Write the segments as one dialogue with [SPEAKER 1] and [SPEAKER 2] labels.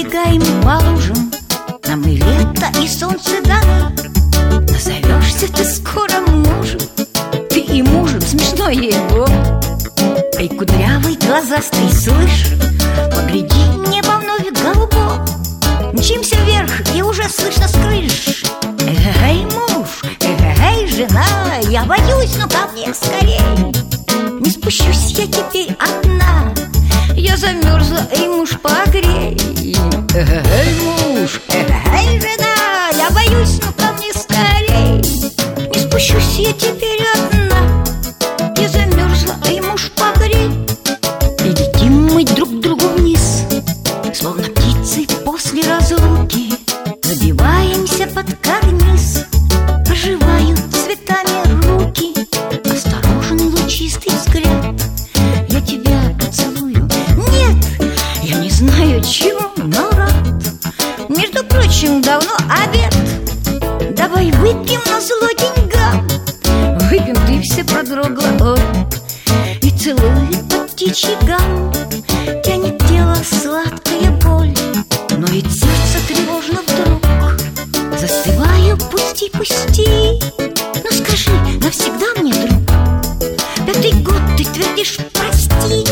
[SPEAKER 1] шагаем по лужам, нам и лето, и солнце дано. Назовешься ты скоро мужем, ты и мужем, смешно его. Эй, кудрявый, глазастый, слышь, погляди, небо вновь голубо. Мчимся вверх, и уже слышно с крыш: эй, муж, эй, жена, я боюсь, но ко мне скорей. Не спущусь я теперь одна, я замерзла, эй, муж, погрей. Эй, муж, эй, жена, я боюсь, но ко мне скорей. Не спущусь я теперь одна, я замерзла, эй, муж, погрей. И летим мы друг к другу вниз, словно птицы после разлуки. Забиваемся под карниз, оживают цветами руки. Осторожен лучистый взгляд, я тебя поцелую. Нет, я не знаю чего, но рад. Между прочим, давно обед. Давай выпьем на зло деньгам. Выпьем, ты все продрогла, ой. И целует под птичий гам. Тянет тело сладкая боль, но и сердце тревожно вдруг. Застываю, пусти, пусти. Ну скажи, навсегда мне, друг. Пятый год ты твердишь прости.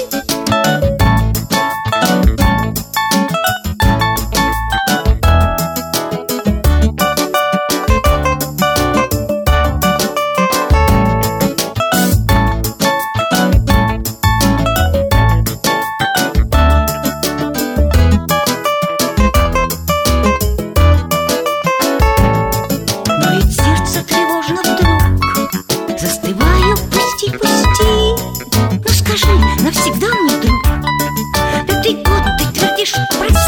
[SPEAKER 1] Застываю, пусти, пусти. Ну скажи, навсегда мне, друг. Пятый год ты твердишь прости.